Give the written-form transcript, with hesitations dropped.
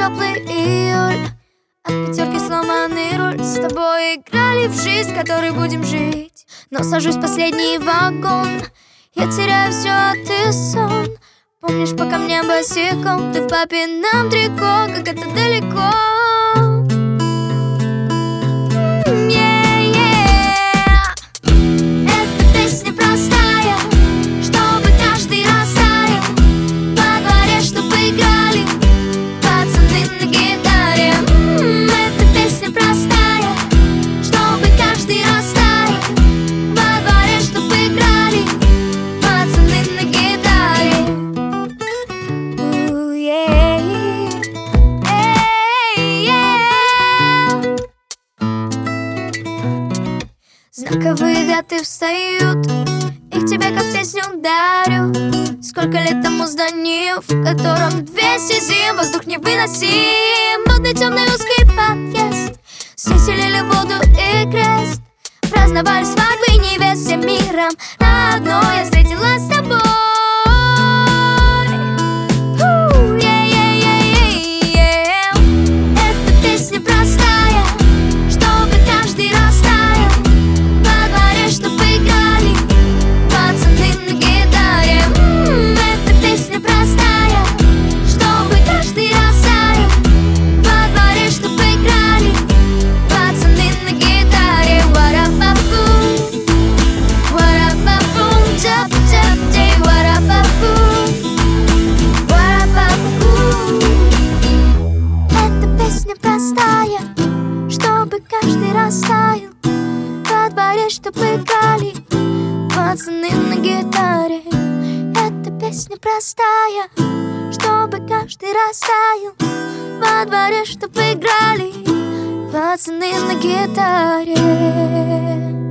теплый июль, от пятерки сломанный руль. С тобой играли в жизнь, которой будем жить. Но сажусь в последний вагон, я теряю все, а ты сон. Помнишь, по камням босиком, ты в папином трико, как это далеко. Эта песня простая, чтобы каждый растаял. Во дворе, чтобы играли пацаны на гитаре. Эта песня простая, чтобы каждый растаял. Во дворе, чтобы играли пацаны на гитаре. Знаковые даты встают, и к тебе как песню дарю. Сколько лет тому зданию, в котором 200 зим, воздух невыносим. Модный темный узкий подъезд, все селили воду и крест. Праздновали свадьбы невест всем миром. На одной я встретилась с тобой. Эта песня простая, чтобы каждый растаял. Во дворе, чтобы играли пацаны на гитаре. Эта песня простая, чтобы каждый растаял. Во дворе, чтобы играли пацаны на гитаре. Варапапу, варапапу, тап-тап-дей, варапапу, варапапу. Эта песня простая, чтобы каждый растаял. Во дворе, чтобы играли пацаны на гитаре. Эта песня простая, чтобы каждый растаял. Во дворе, чтобы играли пацаны на гитаре.